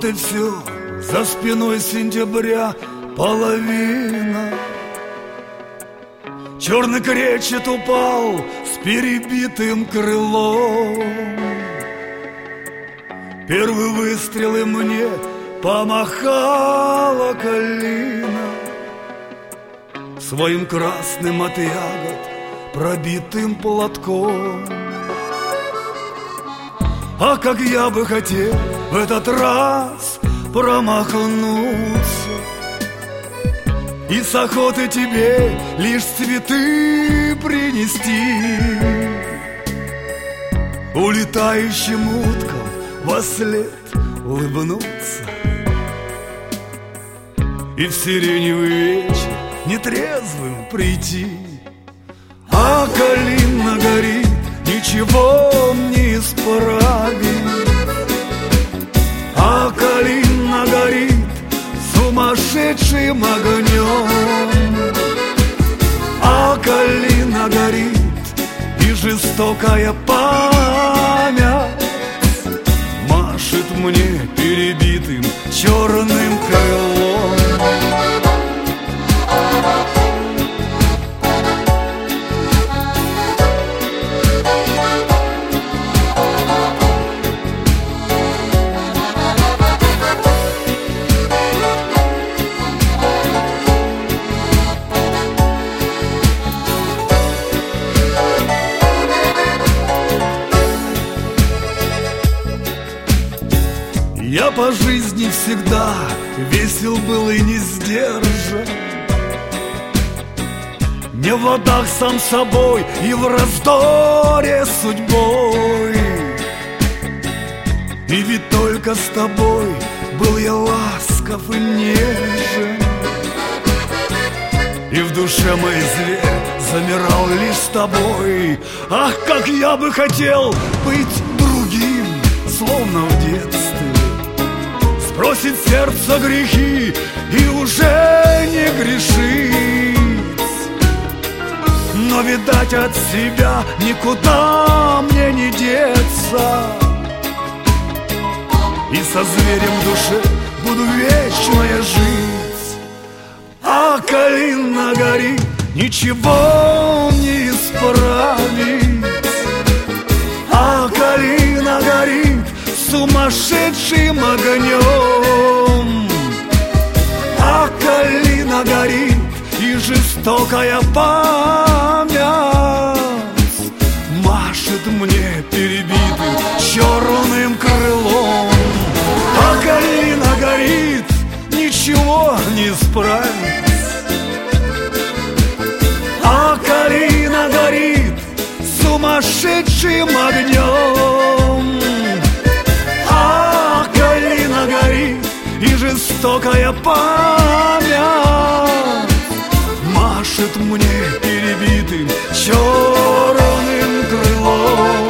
и все, за спиной сентября половина. Черный кречет упал с перебитым крылом. Первый выстрел и мне помахала калина своим красным от ягод пробитым платком. А как я бы хотел в этот раз промахнуться и с охоты тебе лишь цветы принести, улетающим уткам вослед улыбнуться и в сиреневый вечер нетрезвым прийти. А калина горит, ничего не исправить. А калина горит сумасшедшим огнем. А калина горит, и жестокая память машет мне перебитым черным крылом. Я по жизни всегда весел был и не сдержан, не в ладах сам собой и в раздоре с судьбой. И ведь только с тобой был я ласков и нежен, и в душе мой зверь замирал лишь с тобой. Ах, как я бы хотел быть другим, словно в детстве. Сбросить сердце грехи и уже не грешить. Но, видать, от себя никуда мне не деться, и со зверем в душе буду вечно я жить. А калина горит, ничего не исправить. А калина горит сумасшедшим огнем. А калина горит, и жестокая память машет мне перебитым черным крылом. А калина горит, ничего не исправить. А калина горит сумасшедшим огнем. А калина горит, и жестокая память машет мне перебитым черным крылом.